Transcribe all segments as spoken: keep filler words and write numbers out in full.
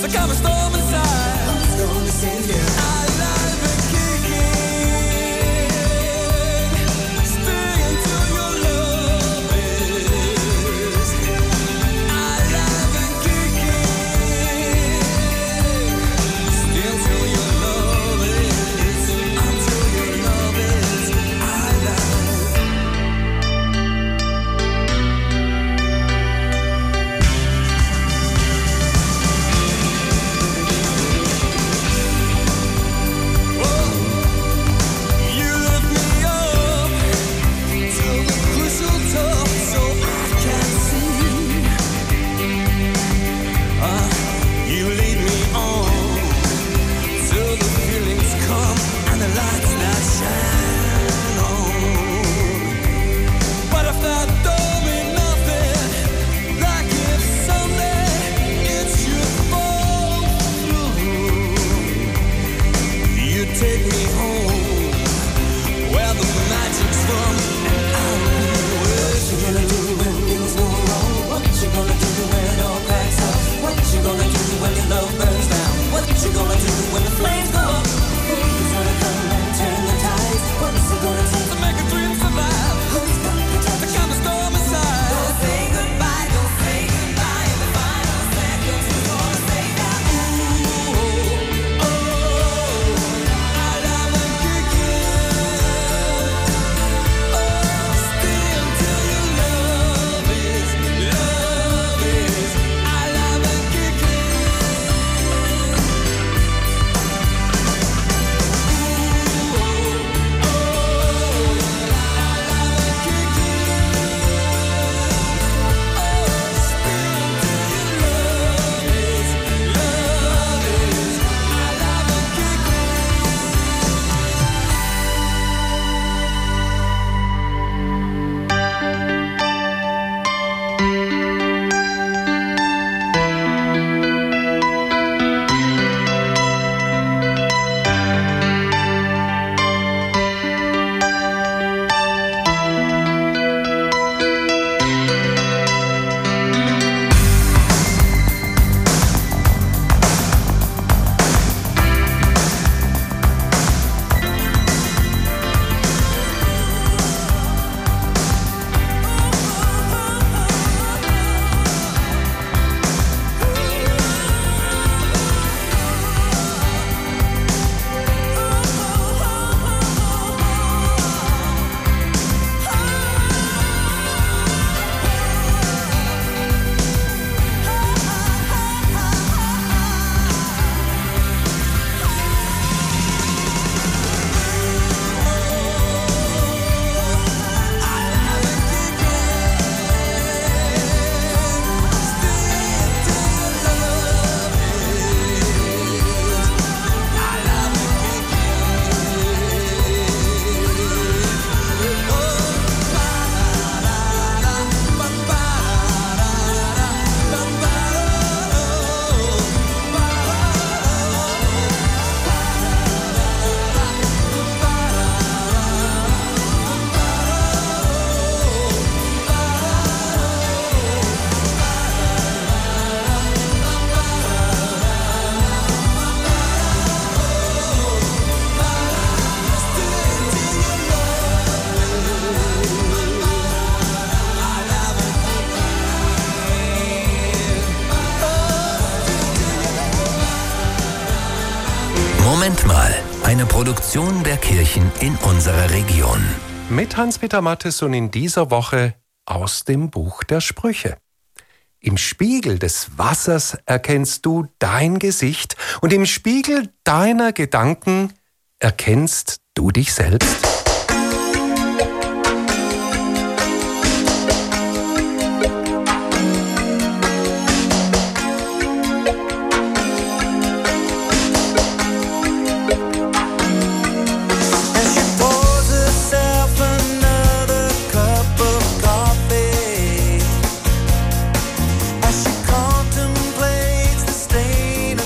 come a storm inside. Who's gonna save you? Alive and kicking. Stay until your love is alive and kicking. Stay until your love is, until your love is alive. Take me home where the magic's from, and I'll be what you gonna do when things go wrong? What you gonna do when it all cracks up? What you gonna do when your love burns down? What you gonna do when the flames go up? Who's gonna come and turn the tides? What's it gonna take to make a dream survive? Who's gonna touch the kind of storm inside? Don't say goodbye, don't say goodbye. In the final seconds, who's gonna say that? Ooh, oh, oh. Moment mal, eine Produktion der Kirchen in unserer Region. Mit Hans-Peter Mattes und in dieser Woche aus dem Buch der Sprüche. Im Spiegel des Wassers erkennst du dein Gesicht und im Spiegel deiner Gedanken erkennst du dich selbst.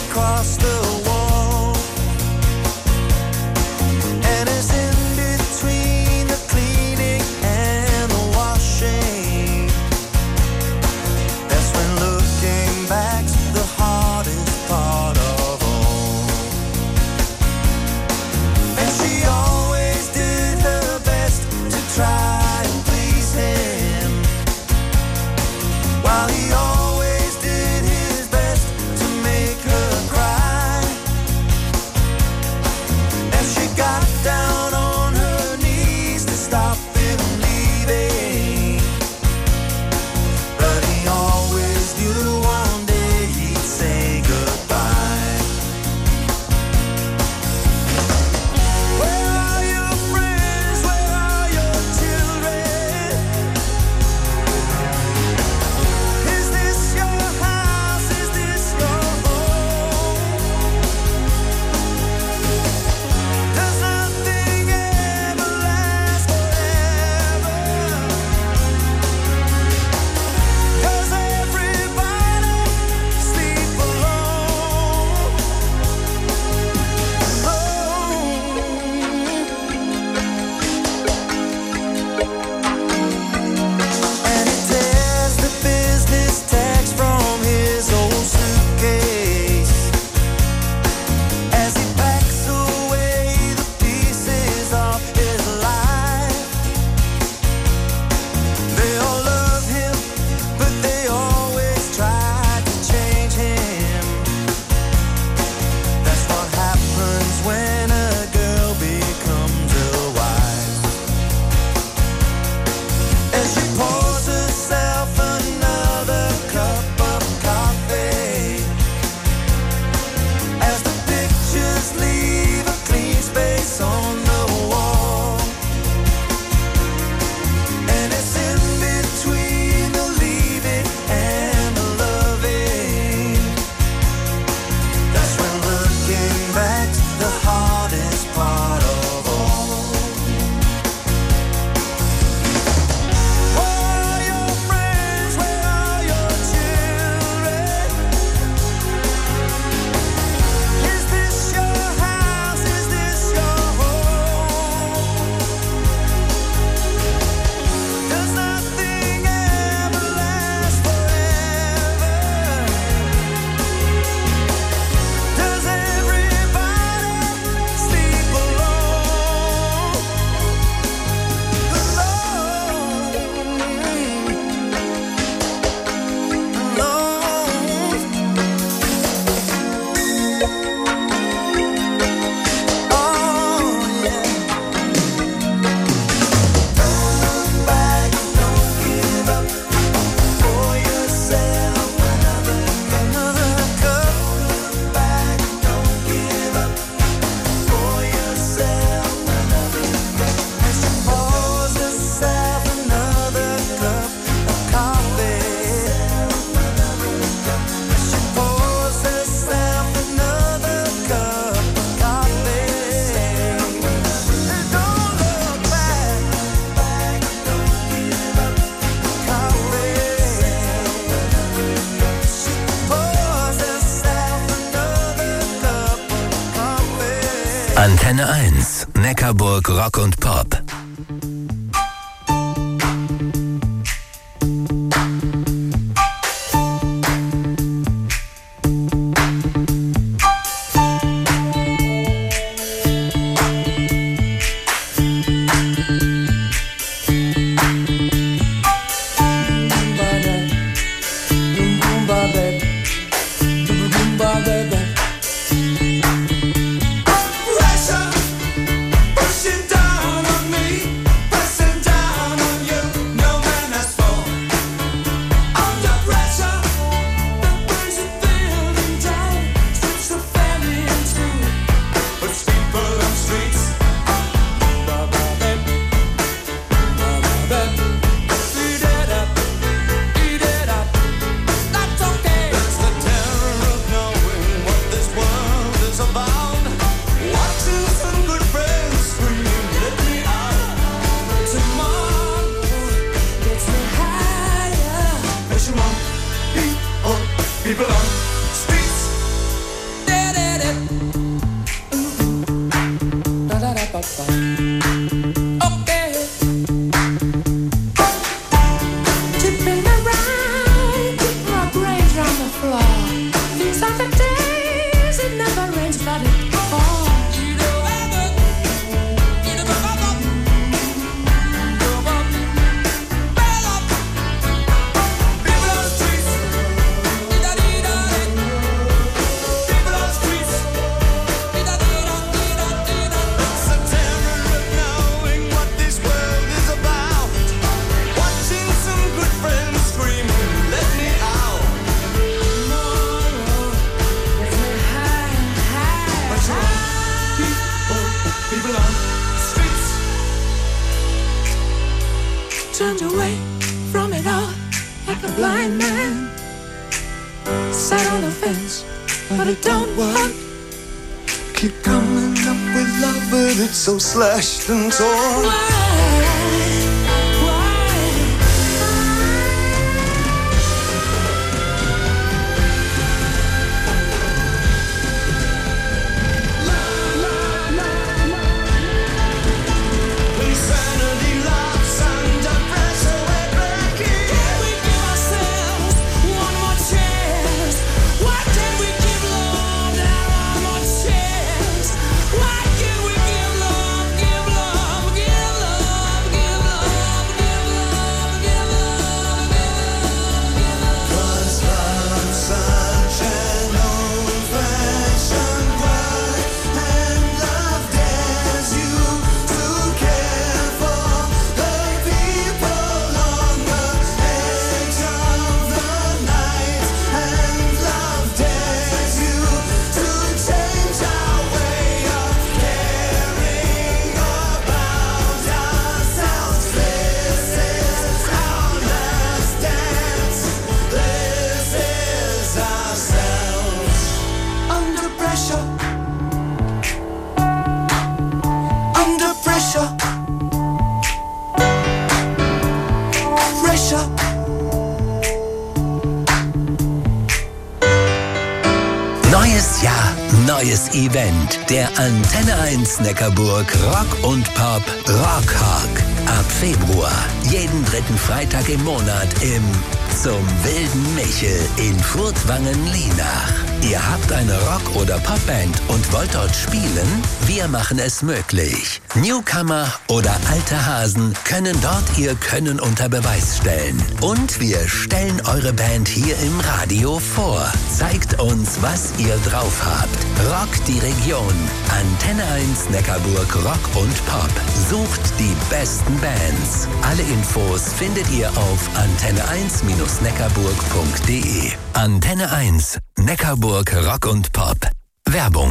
The wall, and it's in between. Antenne eins, Neckarburg Rock und Pop. So slashed and torn. Neues Event. Der Antenne eins Neckarburg Rock und Pop Rockhawk. Ab Februar. Jeden dritten Freitag im Monat im Zum Wilden Michel in Furtwangen-Lienach. Ihr habt eine Rock- oder Popband und wollt dort spielen? Wir machen es möglich. Newcomer oder alte Hasen können dort ihr Können unter Beweis stellen. Und wir stellen eure Band hier im Radio vor. Zeigt uns, was ihr drauf habt. Rockt die Region. Antenne eins Neckarburg Rock und Pop. Sucht die besten Bands. Alle Infos findet ihr auf antenne eins neckarburg punkt de. Antenne eins Neckarburg Rock und Pop. Werbung.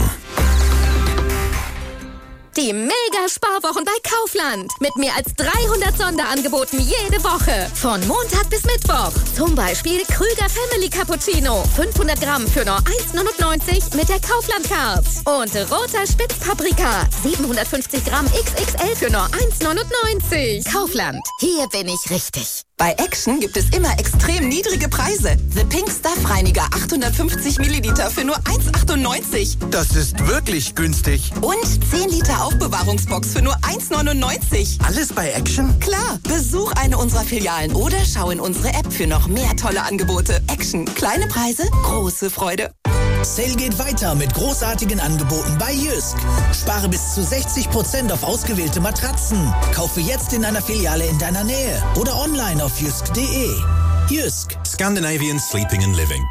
Die Mega-Sparwochen bei Kaufland. Mit mehr als dreihundert Sonderangeboten jede Woche. Von Montag bis Mittwoch. Zum Beispiel Krüger Family Cappuccino. fünfhundert Gramm für nur eins neunundneunzig mit der Kaufland-Card. Und roter Spitzpaprika. siebenhundertfünfzig Gramm X X L für nur eins neunundneunzig. Kaufland. Hier bin ich richtig. Bei Action gibt es immer extrem niedrige Preise. The Pink Stuff Reiniger achthundertfünfzig Milliliter für nur eins achtundneunzig. Das ist wirklich günstig. Und zehn Liter Aufbewahrungsbox für nur eins neunundneunzig. Alles bei Action? Klar, besuch eine unserer Filialen oder schau in unsere App für noch mehr tolle Angebote. Action, kleine Preise, große Freude. Sale geht weiter mit großartigen Angeboten bei Jysk. Spare bis zu sechzig Prozent auf ausgewählte Matratzen. Kaufe jetzt in einer Filiale in deiner Nähe oder online auf jysk punkt de. Jysk. Scandinavian Sleeping and Living.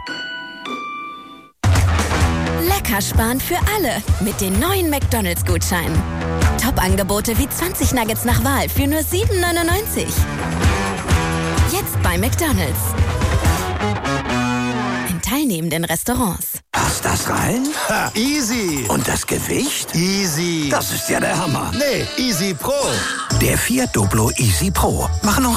Lecker sparen für alle mit den neuen McDonalds-Gutscheinen. Top-Angebote wie zwanzig Nuggets nach Wahl für nur sieben neunundneunzig. Jetzt bei McDonalds. In teilnehmenden Restaurants. Passt das rein? Ha, easy. Und das Gewicht? Easy. Das ist ja der Hammer. Nee, Easy Pro. Der Fiat Doblo Easy Pro. Machen auch